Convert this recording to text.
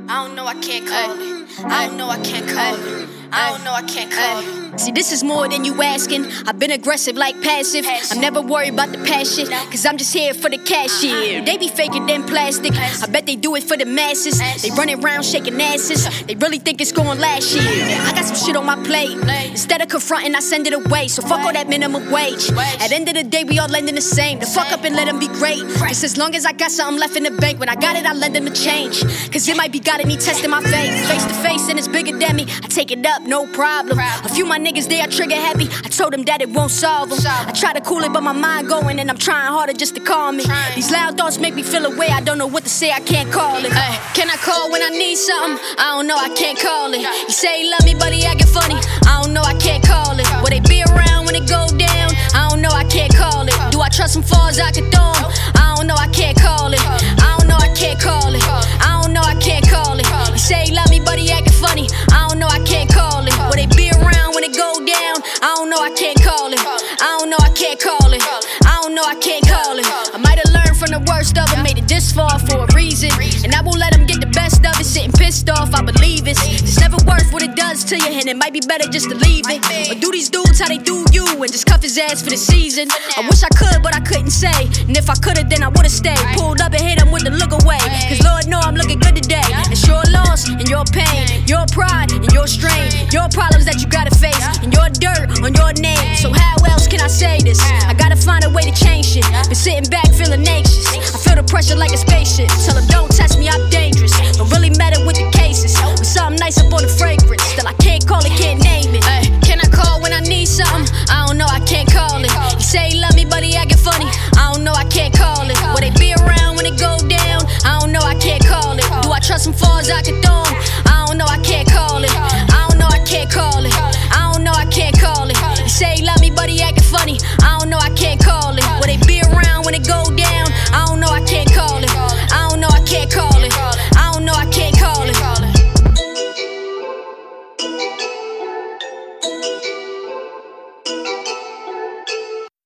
I don't know, I can't call it. I don't know, I can't call it. I don't know, I can't call it. See, this is more than you asking. I've been aggressive like passive. I'm never worried about the passion, cause I'm just here for the cash, yeah. They be faking them plastic. I bet they do it for the masses. They running around shaking asses. They really think it's going last year. I got some shit on my plate. Instead of confronting, I send it away. So fuck all that minimum wage. At the end of the day, we all lending the same. The fuck up and let them be great. Cause as long as I got something left in the bank, when I got it, I lend them a change. Cause it might be God and me testing my faith. Face to face and it's bigger than me. I take it up, no problem. A few of my niggas, they are trigger happy. I told them that it won't solve them. I try to cool it, but my mind going, and I'm trying harder just to calm me. These loud thoughts make me feel away. I don't know what to say, I can't call it. Can I call when I need something? I don't know, I can't call it. He say he love me, but he acting funny. I don't know, I can't call it. Will they be around when it go down? I don't know, I can't call it. Do I trust him far as I can throw him? I don't know, I can't call it. I don't know, I can't call it. I don't know, I can't call it. He say he love me, but he acting funny. I don't know, I can't call it. Will they be around when it go down? I don't know, I can't call it. I don't know, I can't call it. I don't know, I can't call it. I might have learned from the worst of it, made it this far for a reason. And I won't let them get the best of it, sitting pissed off, I believe it. It's never worth what it does to you, and it might be better just to leave it. Or do these dudes how they do you, and just cuff his ass for the season. I wish I could, but I couldn't say. And if I could've, then I would've stayed. Pulled up and hit him with the look away. Cause Lord know I'm looking good today. It's your loss and your pain, your pride and your strain, your problems that you gotta face, and your dirt on your name. So how else can I say this? I gotta find a way to change shit. Been sitting back feeling anxious. I feel the pressure like a spaceship. Tell them don't test me, I